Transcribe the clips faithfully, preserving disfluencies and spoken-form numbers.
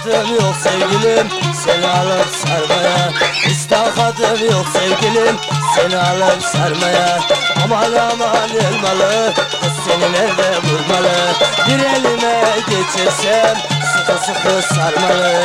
takatim yok sevgilim seni alıp sarmaya. Hiç takatim yok sevgilim seni alıp sarmaya. Aman aman elmalı kız seni nerede bulmalı. Bir elime geçirsem sıkı sıkı sarmalı.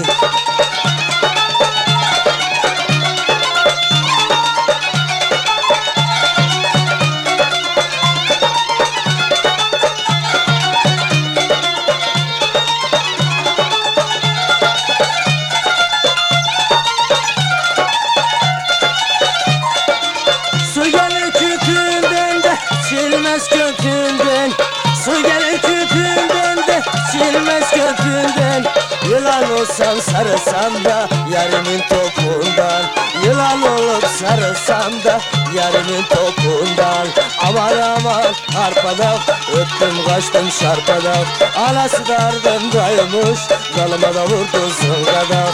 Su gelir kütüğünden de silmez köpüğünden. Su gelir kütüğünden de silmez köpüğünden. Yılan olsam sarılsam da yarimin topuğundan. Yılan olup sarılsam da yarimin topuğundan. Aman aman arpadak öptüm kaçtım şarpadak. Anası dardım dayımış zalıma da vurdu zıngadak.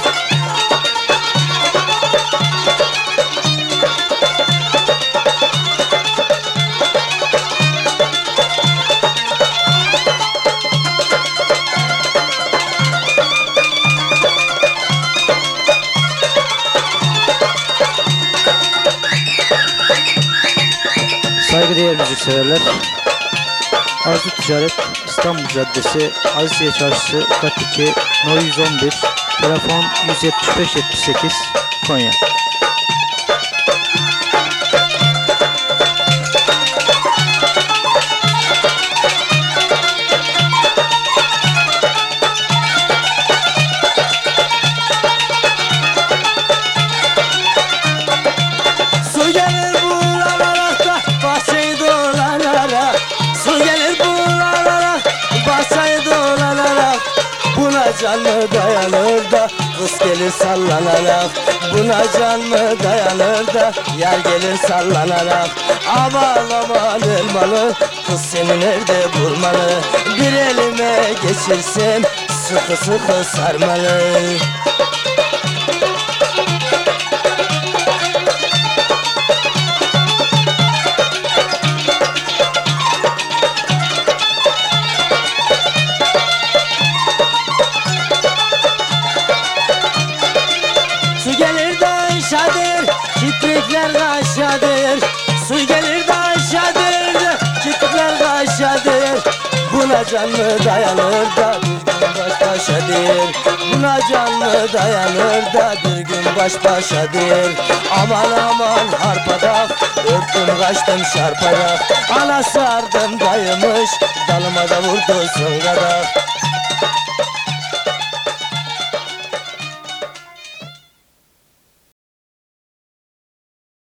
Saygıdeğer müzikseverler, Arzu Ticaret İstanbul Caddesi Aziziye Çarşısı kat iki no yüz on bir, telefon yüz yetmiş beş yetmiş sekiz, Konya. Su gelir bulanarak da bahçeyi dolanarak. Su gelir bulanarak bahçeyi dolanarak. Buna can mı dayanır da kız gelir sallanarak. Buna can mı dayanır da yar gelir sallanarak. Aman aman elmalı kız seni nerede bulmalı. Bir elime geçirsem sıkı sıkı sarmalı. Su gelir de aşağıdır, kiprikler de aşağıdır. Su gelir de aşağıdır, kiprikler de aşağıdır. Buna can mı dayanır da bir gün baş başadır. Buna can mı dayanır da bir gün baş başadır. Aman aman harpadak öptüm kaçtım şarpadak. Ana sardım dayımış dalıma da vurdu zıngadak.